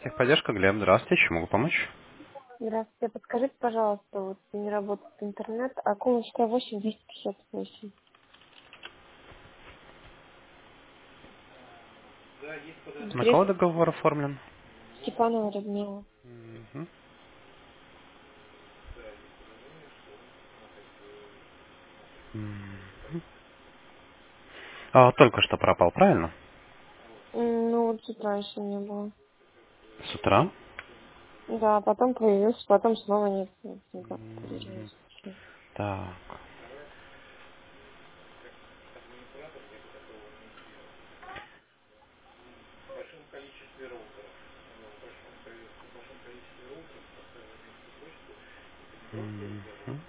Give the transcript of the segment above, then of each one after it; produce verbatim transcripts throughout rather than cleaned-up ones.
Техподдержка, Глеб, здравствуйте, чем могу помочь? Здравствуйте. Подскажите, пожалуйста, вот не работает интернет, а Куловская восемь, двести пятьдесят восемь. На кого Интересно, договор оформлен? Степанова Людмила. Мгм. Мгм. А, только что пропал, правильно? М, Ну, вот с утра еще не было. С утра? Да, потом появился, потом снова нет. Вот никак Мгм. появилось. Так. Мгм.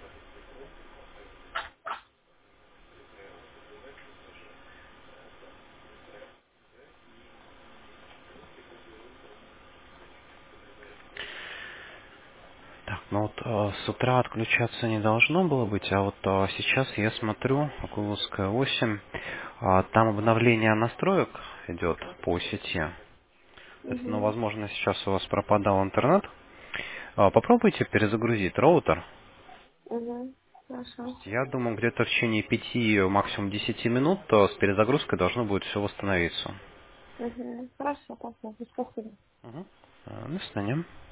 Так, ну вот э, с утра отключаться не должно было быть, а вот э, сейчас я смотрю, Окуловская восемь, а, там обновление настроек идет по сети. То есть, ну, Угу. возможно, сейчас у вас пропадал интернет. А, попробуйте перезагрузить роутер. Угу. Хорошо. Я думаю, где-то в течение пяти, максимум десяти минут то с перезагрузкой должно будет все восстановиться. Угу. Хорошо, посмотрим. Спасибо. Угу. До свидания.